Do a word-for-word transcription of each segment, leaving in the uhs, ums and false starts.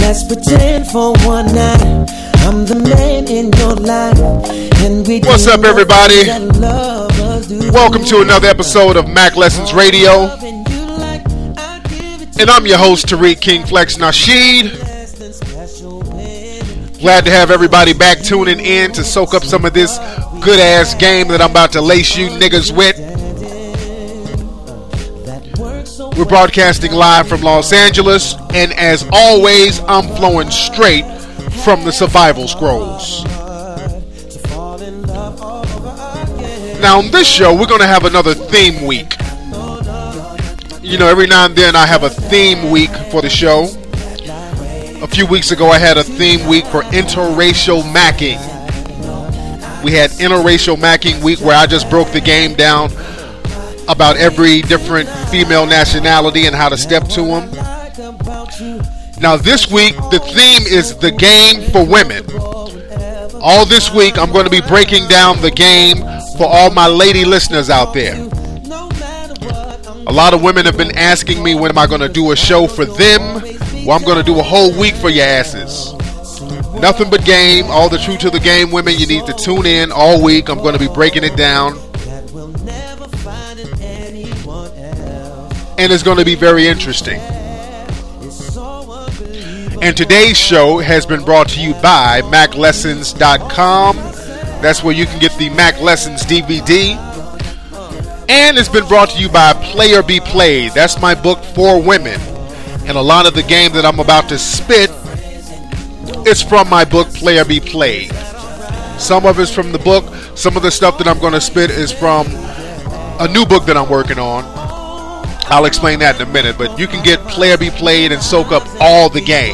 Let's pretend for one night I'm the man in your life. And we What's up, everybody? Welcome to another episode of Mac Lessons Radio. And I'm your host, Tariq King Flex Nasheed. Glad to have everybody back tuning in to soak up some of this good-ass game that I'm about to lace you niggas with. We're broadcasting live from Los Angeles, and as always, I'm flowing straight from the Survival Scrolls. Now, on this show, we're going to have another theme week. You know, every now and then I have a theme week for the show. A few weeks ago, I had a theme week for interracial macking. We had interracial macking week where I just broke the game down about every different female nationality and how to step to them. Now this week, the theme is the game for women. All this week, I'm going to be breaking down the game for all my lady listeners out there. A lot of women have been asking me, when am I going to do a show for them? Well, I'm going to do a whole week for your asses. Nothing but game, all the true to the game women, you need to tune in all week. I'm going to be breaking it down. And it's going to be very interesting. And today's show has been brought to you by Mac Lessons dot com. That's where you can get the Mac Lessons D V D. And it's been brought to you by Player Be Played. That's my book for women. And a lot of the game that I'm about to spit is from my book, Player Be Played. Some of it's from the book. Some of the stuff that I'm going to spit is from a new book that I'm working on. I'll explain that in a minute, but you can get Player Be Played and soak up all the game.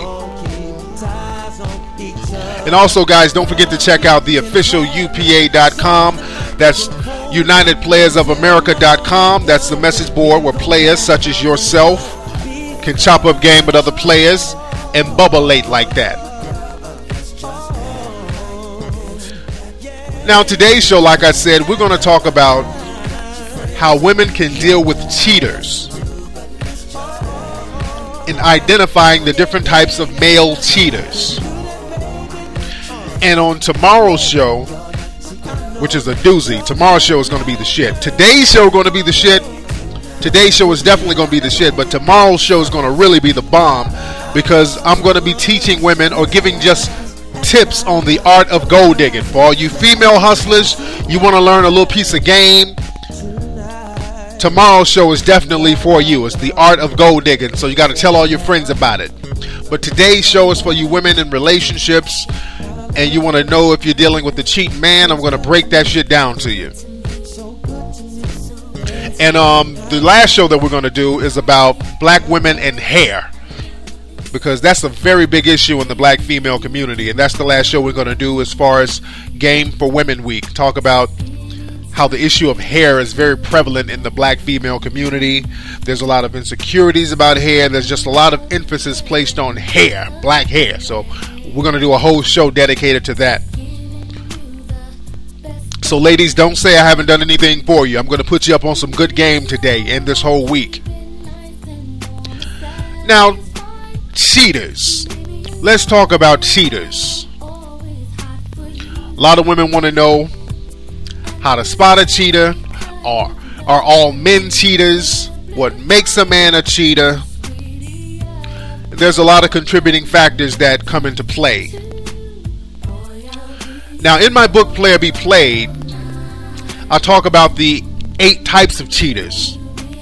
And also, guys, don't forget to check out the official U P A dot com. That's United Players of America dot com. That's the message board where players such as yourself can chop up game with other players and bubblate like that. Now, today's show, like I said, we're going to talk about how women can deal with cheaters and identifying the different types of male cheaters. And on tomorrow's show, which is a doozy, tomorrow's show is going to be the shit. Today's show is going to be the shit. Today's show is definitely going to be the shit, but tomorrow's show is going to really be the bomb, because I'm going to be teaching women or giving just tips on the art of gold digging. For all you female hustlers, you want to learn a little piece of game, tomorrow's show is definitely for you. It's the art of gold digging, so you got to tell all your friends about it. But today's show is for you women in relationships, and you want to know if you're dealing with the cheating man. I'm going to break that shit down to you. And um, the last show that we're going to do is about black women and hair, because that's a very big issue in the black female community. And that's the last show we're going to do as far as Game for Women Week. Talk about how the issue of hair is very prevalent in the black female community. There's a lot of insecurities about hair. There's just a lot of emphasis placed on hair, black hair. So we're going to do a whole show dedicated to that. So ladies, don't say I haven't done anything for you. I'm going to put you up on some good game today and this whole week. Now, cheaters. Let's talk about cheaters. A lot of women want to know how to spot a cheater. Are, are all men cheaters? What makes a man a cheater? There's a lot of contributing factors that come into play. Now, in my book, Player Be Played, I talk about the eight types of cheaters.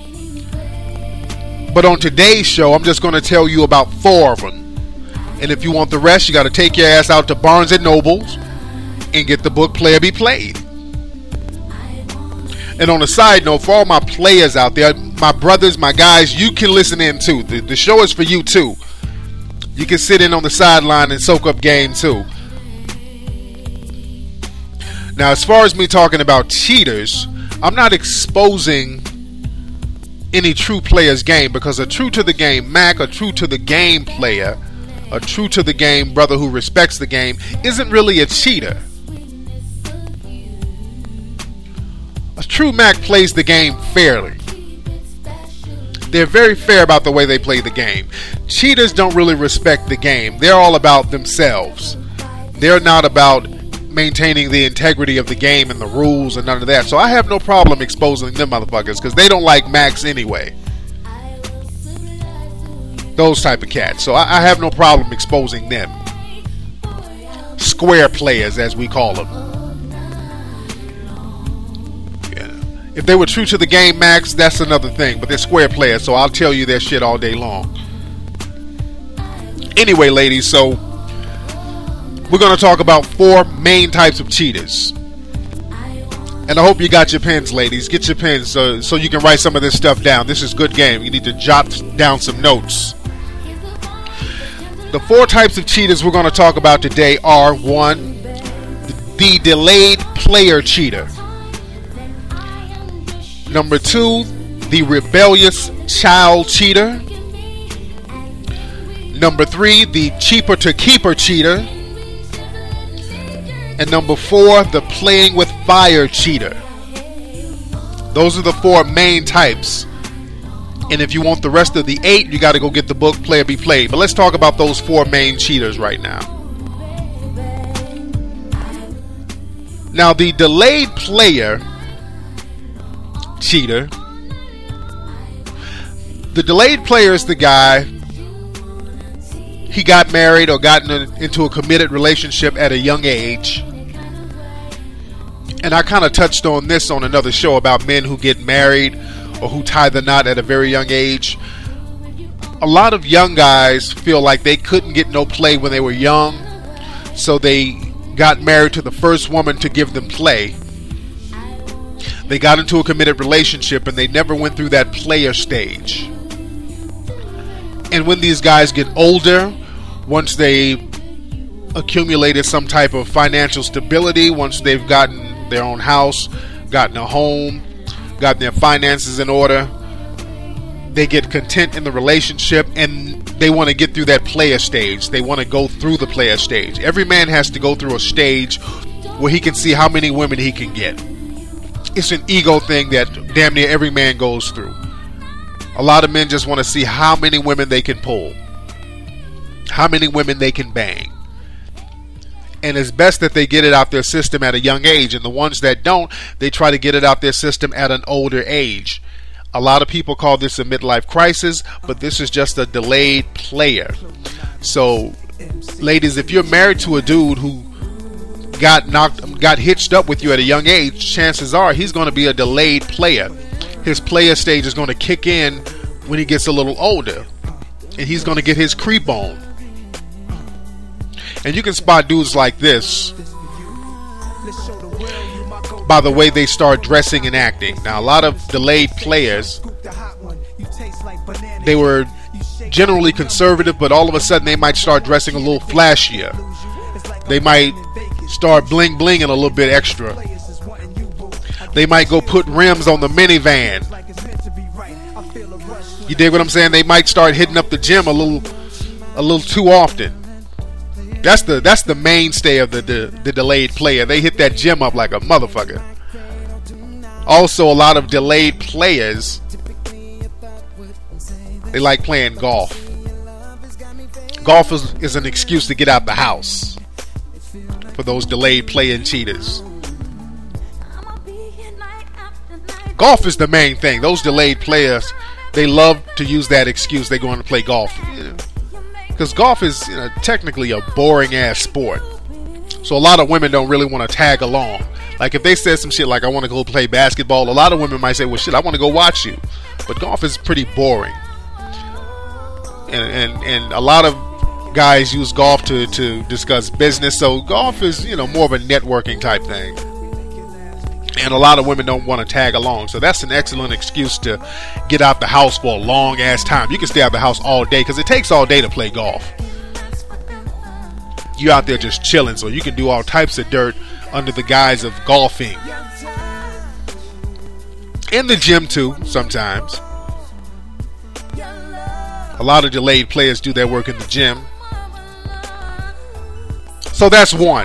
But on today's show, I'm just going to tell you about four of them. And if you want the rest, you got to take your ass out to Barnes and Nobles and get the book Player Be Played. And on a side note, for all my players out there, my brothers, my guys, you can listen in too. The, the show is for you too. You can sit in on the sideline and soak up game too. Now, as far as me talking about cheaters, I'm not exposing any true player's game, because a true to the game Mac, a true to the game player, a true to the game brother who respects the game, isn't really a cheater. A true Mac plays the game fairly. They're very fair about the way they play the game. Cheaters don't really respect the game. They're all about themselves. They're not about maintaining the integrity of the game and the rules and none of that. So I have no problem exposing them motherfuckers because they don't like Max anyway. Those type of cats. So I, I have no problem exposing them. Square players, as we call them. If they were true to the game, Max, that's another thing. But they're square players, so I'll tell you their shit all day long. Anyway, ladies, so we're going to talk about four main types of cheaters. And I hope you got your pens, ladies. Get your pens so, so you can write some of this stuff down. This is good game. You need to jot down some notes. The four types of cheaters we're going to talk about today are, one, the delayed player cheater. Number two, the rebellious child cheater. Number three, the cheaper to keeper cheater. And number four, the playing with fire cheater. Those are the four main types. And if you want the rest of the eight, you got to go get the book Player Be Played. But let's talk about those four main cheaters right now. Now, the delayed player cheater. The delayed player is the guy, he got married or gotten into a committed relationship at a young age. And I kind of touched on this on another show about men who get married or who tie the knot at a very young age. A lot of young guys feel like they couldn't get no play when they were young, so they got married to the first woman to give them play. They got into a committed relationship and they never went through that player stage. And when these guys get older, once they accumulated some type of financial stability, once they've gotten their own house, gotten a home, gotten their finances in order, they get content in the relationship and they want to get through that player stage. They want to go through the player stage. Every man has to go through a stage where he can see how many women he can get. It's an ego thing that damn near every man goes through. A lot of men just want to see how many women they can pull, how many women they can bang. And it's best that they get it out their system at a young age. And the ones that don't, they try to get it out their system at an older age. A lot of people call this a midlife crisis, but this is just a delayed player. So, ladies, if you're married to a dude who got knocked, got hitched up with you at a young age, chances are he's going to be a delayed player. His player stage is going to kick in when he gets a little older, and he's going to get his creep on. And you can spot dudes like this by the way they start dressing and acting. Now, a lot of delayed players, they were generally conservative, but all of a sudden they might start dressing a little flashier. They might start bling blinging a little bit extra. They might go put rims on the minivan. You dig what I'm saying? They might start hitting up the gym a little a little too often. That's the that's the mainstay of the, the, the delayed player. They hit that gym up like a motherfucker. Also, a lot of delayed players, they like playing golf. Golf is, is an excuse to get out the house for those delayed playing cheaters. Golf is the main thing. Those delayed players, they love to use that excuse. They're going to play golf. Because golf is, you know, technically a boring ass sport. So a lot of women don't really want to tag along. Like if they said some shit like, I want to go play basketball, a lot of women might say, well shit, I want to go watch you. But golf is pretty boring. And and, and a lot of guys use golf to, to discuss business. So golf is, you know, more of a networking type thing. And a lot of women don't want to tag along. So that's an excellent excuse to get out the house for a long ass time. You can stay out the house all day because it takes all day to play golf. You're out there just chilling, so you can do all types of dirt under the guise of golfing. In the gym too, sometimes. A lot of delayed players do their work in the gym. So that's one.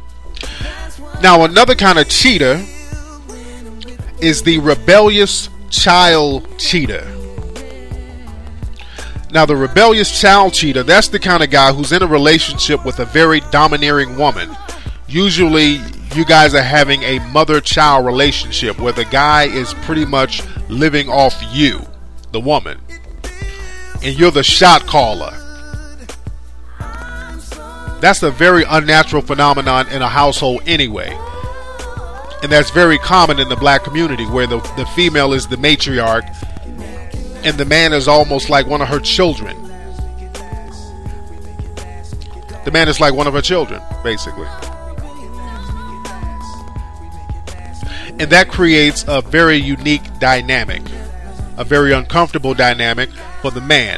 Now, another kind of cheater is the rebellious child cheater. Now, the rebellious child cheater, that's the kind of guy who's in a relationship with a very domineering woman. Usually, you guys are having a mother-child relationship where the guy is pretty much living off you, the woman, and you're the shot caller. That's a very unnatural phenomenon in a household anyway. And that's very common in the black community, where the, the female is the matriarch and the man is almost like one of her children. The man is like one of her children, basically. And that creates a very unique dynamic, a very uncomfortable dynamic for the man.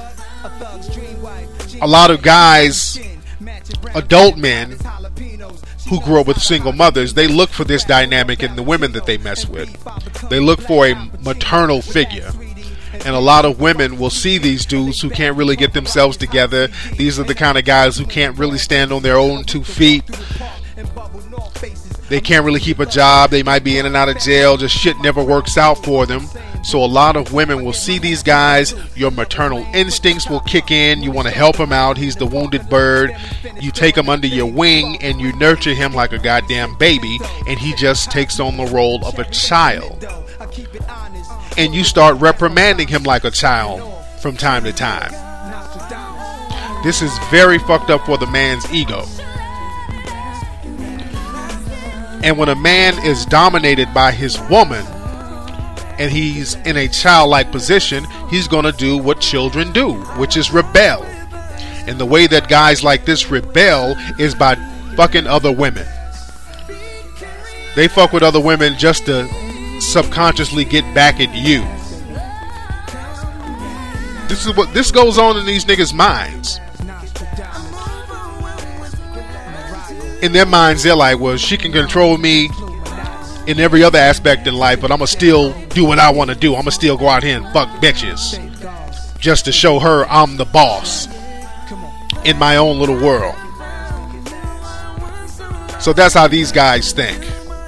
A lot of guys, adult men who grew up with single mothers, they look for this dynamic in the women that they mess with. They look for a maternal figure. And a lot of women will see these dudes who can't really get themselves together. These are the kind of guys who can't really stand on their own two feet. They can't really keep a job. They might be in and out of jail. Just shit never works out for them. So a lot of women will see these guys. Your maternal instincts will kick in. You want to help him out. He's the wounded bird. You take him under your wing and you nurture him like a goddamn baby. And he just takes on the role of a child. And you start reprimanding him like a child from time to time. This is very fucked up for the man's ego. And when a man is dominated by his woman and he's in a childlike position, he's going to do what children do, which is rebel. And the way that guys like this rebel is by fucking other women. They fuck with other women just to subconsciously get back at you. This is what this goes on in these niggas' minds. In their minds, they're like, well, she can control me in every other aspect in life, but I'm gonna still do what I want to do. I'm gonna still go out here and fuck bitches just to show her I'm the boss in my own little world. So that's how these guys think.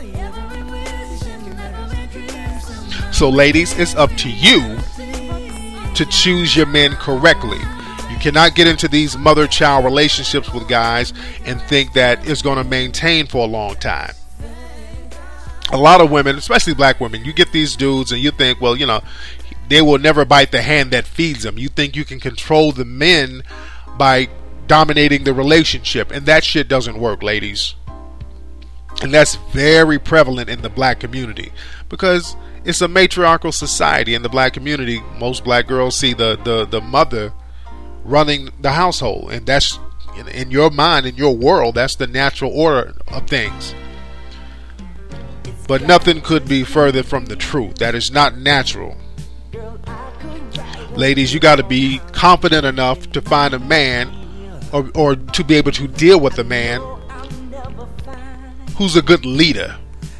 So ladies, it's up to you to choose your men correctly. You cannot get into these mother-child relationships with guys and think that it's going to maintain for a long time. A lot of women, especially black women, you get these dudes and you think, well, you know, they will never bite the hand that feeds them. You think you can control the men by dominating the relationship, and that shit doesn't work, ladies. And that's very prevalent in the black community because it's a matriarchal society in the black community. Most black girls see the, the, the mother running the household, and that's in, in your mind, in your world, that's the natural order of things. But nothing could be further from the truth. That is not natural. Ladies, you got to be confident enough to find a man or, or to be able to deal with a man who's a good leader.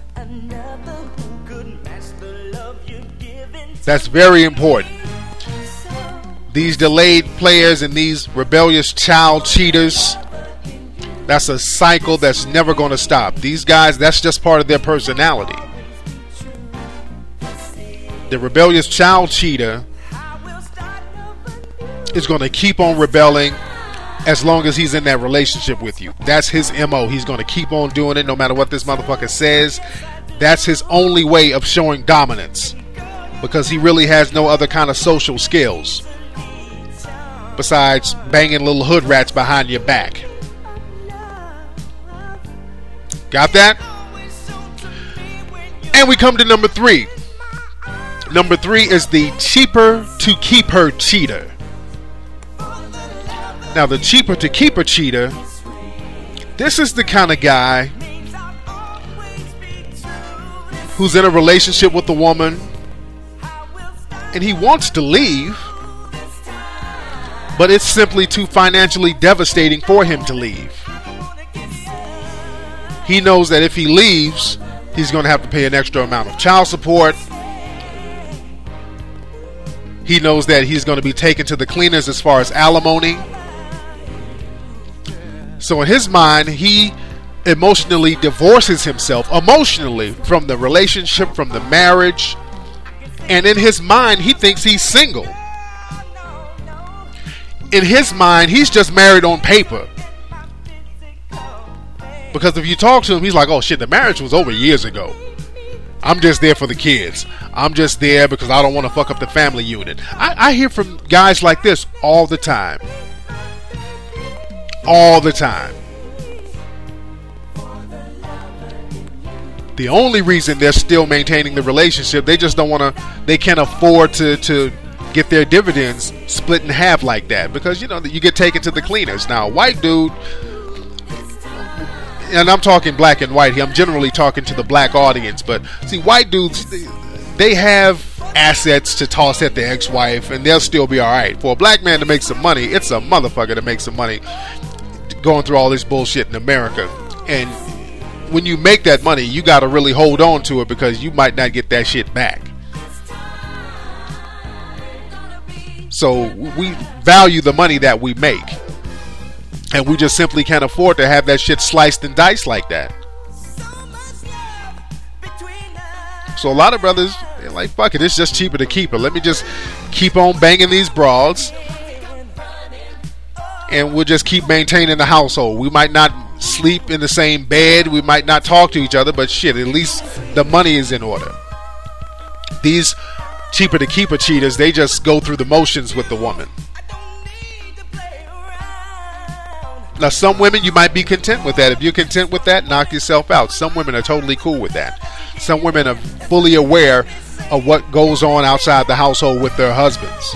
That's very important. These delayed players and these rebellious child cheaters, that's a cycle that's never going to stop. These guys, that's just part of their personality. The rebellious child cheater is going to keep on rebelling as long as he's in that relationship with you. That's his M O. He's going to keep on doing it no matter what this motherfucker says. That's his only way of showing dominance, because he really has no other kind of social skills besides banging little hood rats behind your back. Got that? And we come to number three. Number three is the cheaper to keep her cheater. Now, the cheaper to keep her cheater, this is the kind of guy who's in a relationship with a woman and he wants to leave, but it's simply too financially devastating for him to leave. He knows that if he leaves, he's going to have to pay an extra amount of child support. He knows that he's going to be taken to the cleaners as far as alimony. So in his mind, he emotionally divorces himself, emotionally, from the relationship, from the marriage, And in his mind, he thinks he's single. In his mind, he's just married on paper. Because if you talk to him, he's like, oh shit, the marriage was over years ago. I'm just there for the kids. I'm just there because I don't want to fuck up the family unit. I, I hear from guys like this all the time. All the time. The only reason they're still maintaining the relationship, they just don't want to, they can't afford to, to get their dividends split in half like that. Because, you know, you get taken to the cleaners. Now, a white dude, and I'm talking black and white here, I'm generally talking to the black audience, but see, white dudes, they, they have assets to toss at their ex-wife, and they'll still be alright. For a black man to make some money, it's a motherfucker to make some money going through all this bullshit in America. And when you make that money, you got to really hold on to it because you might not get that shit back. So we value the money that we make, and we just simply can't afford to have that shit sliced and diced like that. So a lot of brothers, they're like, fuck it, it's just cheaper to keep it. Let me just keep on banging these broads, and we'll just keep maintaining the household. We might not sleep in the same bed, we might not talk to each other, but shit, at least the money is in order. These cheaper to keep a cheaters, they just go through the motions with the woman. Now, some women, you might be content with that. If you're content with that, knock yourself out. Some women are totally cool with that. Some women are fully aware of what goes on outside the household with their husbands.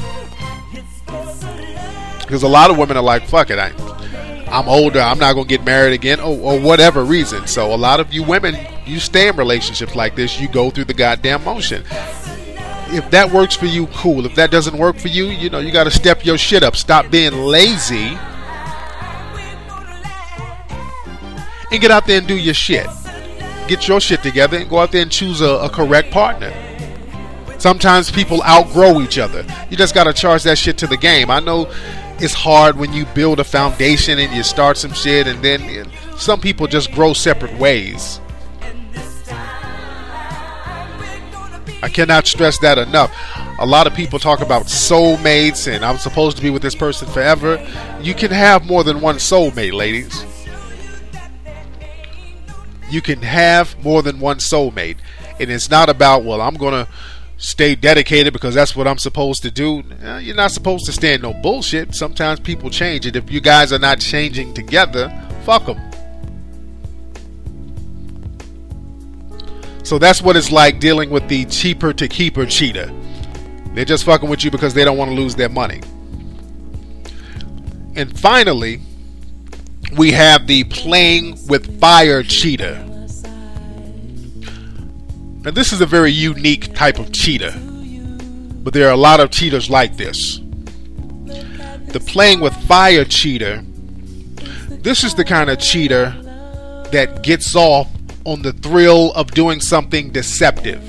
Because a lot of women are like, fuck it, I, I'm older, I'm not going to get married again, or, or whatever reason. So a lot of you women, you stay in relationships like this, you go through the goddamn motion. If that works for you, cool. If that doesn't work for you, you know, you got to step your shit up. Stop being lazy and get out there and do your shit. Get your shit together and go out there and choose a, a correct partner. Sometimes people outgrow each other. You just got to charge that shit to the game. I know it's hard when you build a foundation and you start some shit, and then you know, some people just grow separate ways. I cannot stress that enough. A lot of people talk about soulmates and I'm supposed to be with this person forever. You can have more than one soulmate, ladies. You can have more than one soulmate. And it's not about, well, I'm going to stay dedicated because that's what I'm supposed to do. You're not supposed to stand no bullshit. Sometimes people change it. If you guys are not changing together, fuck them. So that's what it's like dealing with the cheaper to keeper cheater. They're just fucking with you because they don't want to lose their money. And finally, we have the playing with fire cheater. Now this is a very unique type of cheater, but there are a lot of cheaters like this. The playing with fire cheater, this is the kind of cheater that gets off on the thrill of doing something deceptive.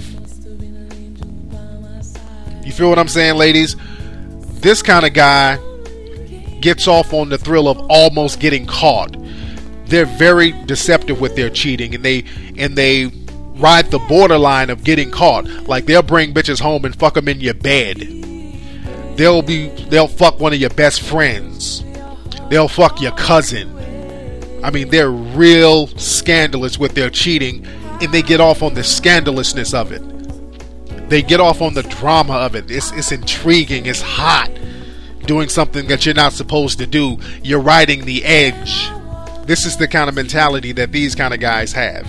You feel what I'm saying, ladies? This kind of guy gets off on the thrill of almost getting caught. They're very deceptive with their cheating, and they and they ride the borderline of getting caught. Like they'll bring bitches home and fuck them in your bed. They'll be they'll fuck one of your best friends. They'll fuck your cousin. I mean, they're real scandalous with their cheating, and they get off on the scandalousness of it. They get off on the drama of it. It's it's intriguing. It's hot. Doing something that you're not supposed to do. You're riding the edge. This is the kind of mentality that these kind of guys have.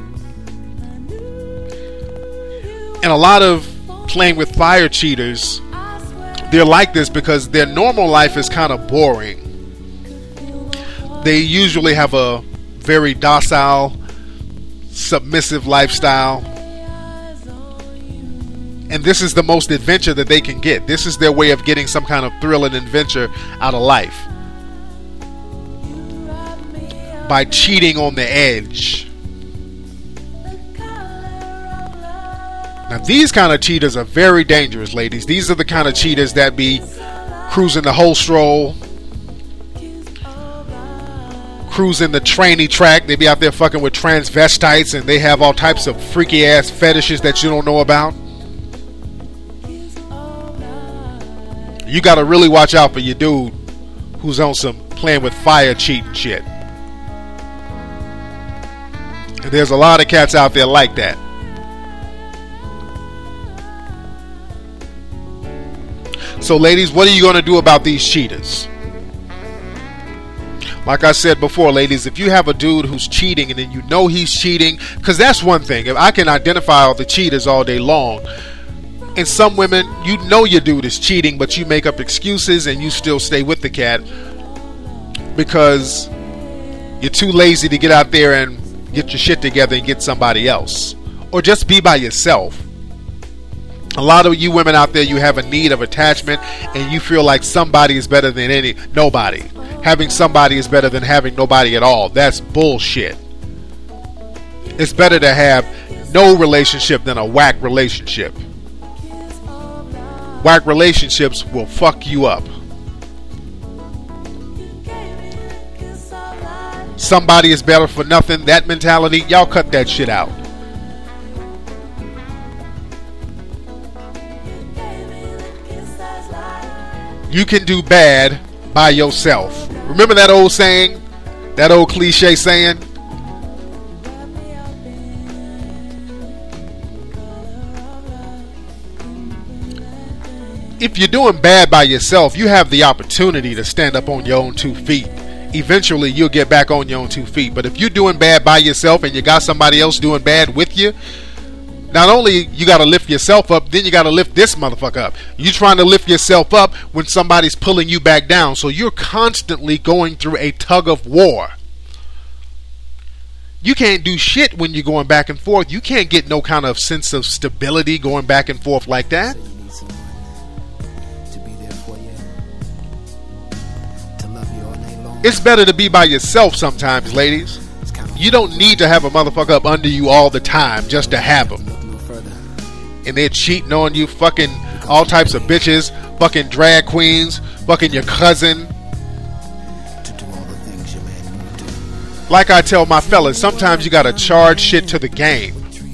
And a lot of playing with fire cheaters, they're like this because their normal life is kind of boring. They usually have a very docile, submissive lifestyle. And this is the most adventure that they can get. This is their way of getting some kind of thrill and adventure out of life. By cheating on the edge. Now these kind of cheaters are very dangerous, ladies. These are the kind of cheaters that be cruising the whole stroll, cruising the trainee track. They be out there fucking with transvestites, and they have all types of freaky ass fetishes that you don't know about. You got to really watch out for your dude who's on some playing with fire cheating shit. And there's a lot of cats out there like that. So ladies, what are you going to do about these cheaters? Like I said before, ladies, if you have a dude who's cheating and then you know he's cheating, because that's one thing. If I can identify all the cheaters all day long, and some women, you know your dude is cheating, but you make up excuses and you still stay with the cat because you're too lazy to get out there and get your shit together and get somebody else. Or just be by yourself. A lot of you women out there, you have a need of attachment and you feel like somebody is better than any nobody. Having somebody is better than having nobody at all. That's bullshit. It's better to have no relationship than a whack relationship. Whack relationships will fuck you up. Somebody is better for nothing. That mentality, y'all cut that shit out. You can do bad by yourself. Remember that old saying? That old cliche saying? If you're doing bad by yourself, you have the opportunity to stand up on your own two feet. Eventually, you'll get back on your own two feet. But if you're doing bad by yourself and you got somebody else doing bad with you, not only you got to lift yourself up, then you got to lift this motherfucker up. You're trying to lift yourself up when somebody's pulling you back down. So you're constantly going through a tug of war. You can't do shit when you're going back and forth. You can't get no kind of sense of stability going back and forth like that. It's better to be by yourself sometimes, ladies. You don't need to have a motherfucker up under you all the time just to have them. And they're cheating on you, fucking all types of bitches, fucking drag queens, fucking your cousin. Like I tell my fellas, sometimes you gotta charge shit to the game.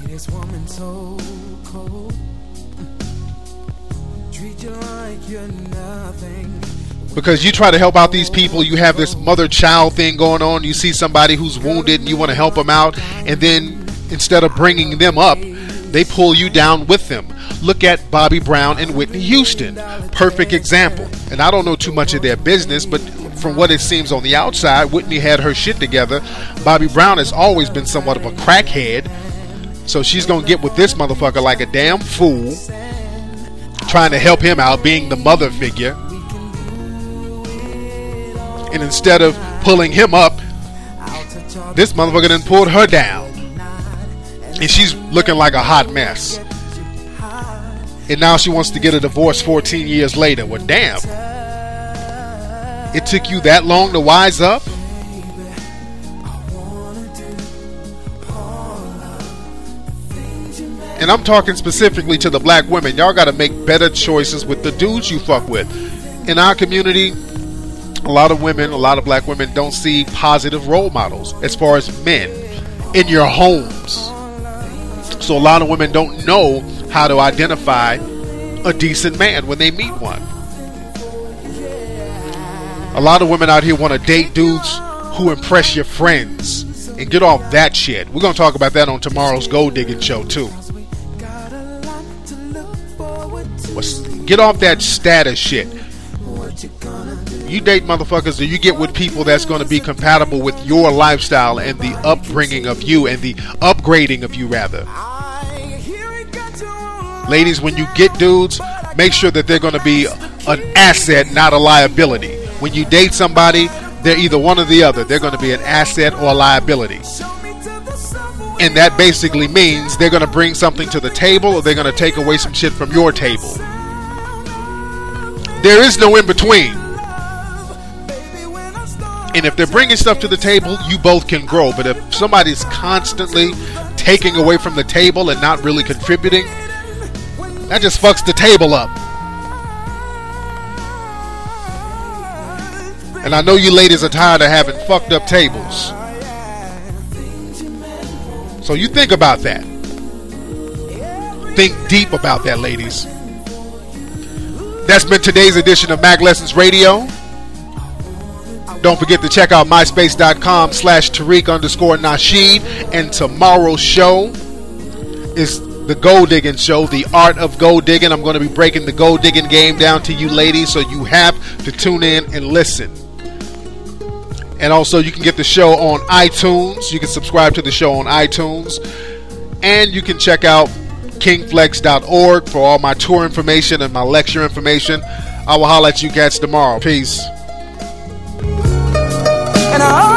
Because you try to help out these people, you have this mother-child thing going on. You see somebody who's wounded and you want to help them out, and then instead of bringing them up, they pull you down with them. Look at Bobby Brown and Whitney Houston. Perfect example. And I don't know too much of their business, but from what it seems on the outside, Whitney had her shit together. Bobby Brown has always been somewhat of a crackhead, so she's going to get with this motherfucker like a damn fool, trying to help him out, being the mother figure. And instead of pulling him up, this motherfucker done pulled her down. And she's looking like a hot mess. And now she wants to get a divorce fourteen years later. Well, damn. It took you that long to wise up? And I'm talking specifically to the black women. Y'all got to make better choices with the dudes you fuck with. In our community, a lot of women, a lot of black women don't see positive role models as far as men in your homes. So a lot of women don't know how to identify a decent man when they meet one. A lot of women out here want to date dudes who impress your friends. And get off that shit. We're going to talk about that on tomorrow's Gold Digging Show too. Get off that status shit. You date motherfuckers or you get with people that's going to be compatible with your lifestyle and the upbringing of you and the upgrading of you, rather. Ladies, when you get dudes, make sure that they're going to be an asset, not a liability. When you date somebody, they're either one or the other. They're going to be an asset or a liability. And that basically means they're going to bring something to the table or they're going to take away some shit from your table. There is no in between. And if they're bringing stuff to the table, you both can grow. But if somebody's constantly taking away from the table and not really contributing, that just fucks the table up. And I know you ladies are tired of having fucked up tables. So you think about that. Think deep about that, ladies. That's been today's edition of Mac Lessons Radio. Don't forget to check out myspace.com slash Tariq underscore Nasheed. And tomorrow's show is the Gold Digging Show, the art of gold digging. I'm going to be breaking the gold digging game down to you ladies, so you have to tune in and listen. And also, you can get the show on iTunes. You can subscribe to the show on iTunes. And you can check out king flex dot org for all my tour information and my lecture information. I will holler at you cats tomorrow. Peace. And I